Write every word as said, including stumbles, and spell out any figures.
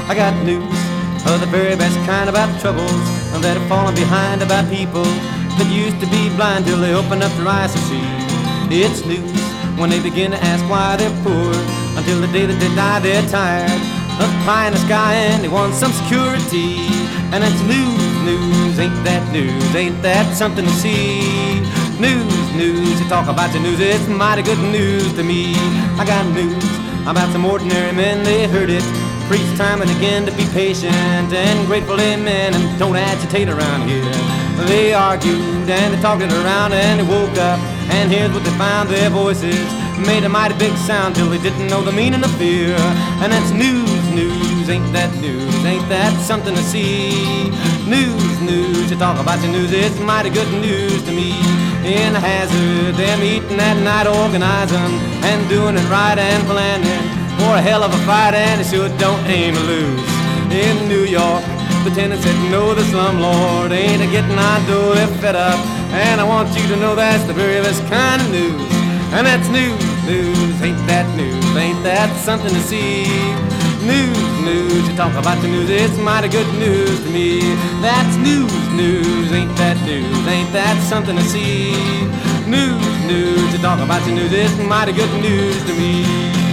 I got news of the very best kind about troubles that have fallen behind about people that used to be blind till they open up their eyes to see. It's news when they begin to ask why they're poor, until the day that they die they're tired of pie in the sky and they want some security. And it's news, news, ain't that news, ain't that something to see? News, news, you talk about the news, it's mighty good news to me. I got news about some ordinary men, they heard it preached time and again to be patient and grateful, amen, and don't agitate around here. They argued and they talked it around and they woke up, and here's what they found: their voices made a mighty big sound till they didn't know the meaning of fear. And that's news, news, ain't that news, ain't that something to see? News, news, you talk about the news, it's mighty good news to me. In the hazard, they're meeting that night, organizing and doing it right and planning for a hell of a fight, and they sure don't aim to lose. In New York, the tenant said no, the slumlord ain't a getting on door, they're fed up, and I want you to know that's the very best kind of news. And that's news, news, ain't that news, ain't that something to see? News, news, you talk about the news, it's mighty good news to me. That's news, news, ain't that news, ain't that something to see? News, news, you talk about the news, it's mighty good news to me.